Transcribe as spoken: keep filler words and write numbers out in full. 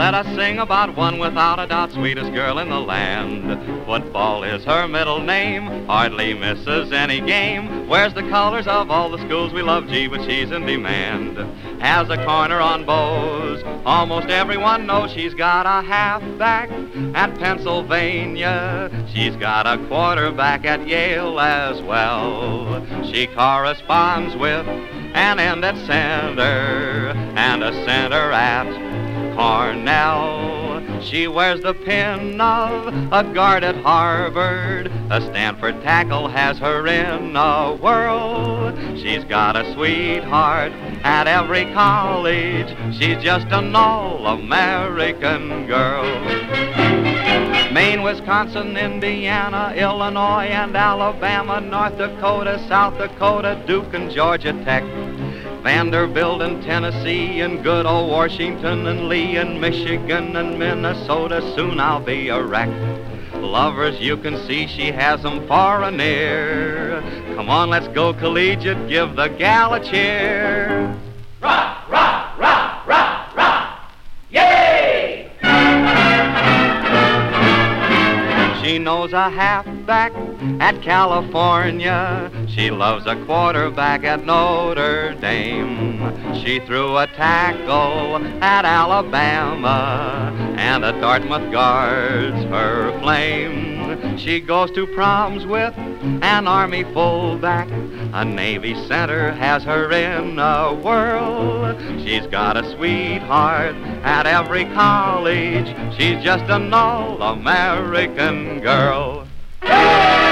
Let us sing about one without a doubt, sweetest girl in the land. Football is her middle name, hardly misses any game. Wears the colors of all the schools we love, gee, but she's in demand. Has a corner on Bose, almost everyone knows. She's got a halfback at Pennsylvania. She's got a quarterback at Yale as well. She corresponds with an end at center and a center at Cornell. She wears the pin of a guard at Harvard. A Stanford tackle has her in a whirl. She's got a sweetheart at every college. She's just an all-American girl. Maine, Wisconsin, Indiana, Illinois, and Alabama, North Dakota, South Dakota, Duke, and Georgia Tech. Vanderbilt and Tennessee and good old Washington and Lee and Michigan and Minnesota. Soon I'll be a wreck. Lovers, you can see she has them far and near. Come on, let's go collegiate, give the gal a cheer. Rah, rah, rah, rah, rah, yay! She knows a halfback at California. She loves a quarterback at Notre Dame. She threw a tackle at Alabama, and a Dartmouth guards her flame. She goes to proms with an Army fullback. A Navy center has her in a whirl. She's got a sweetheart at every college. She's just an all-American girl.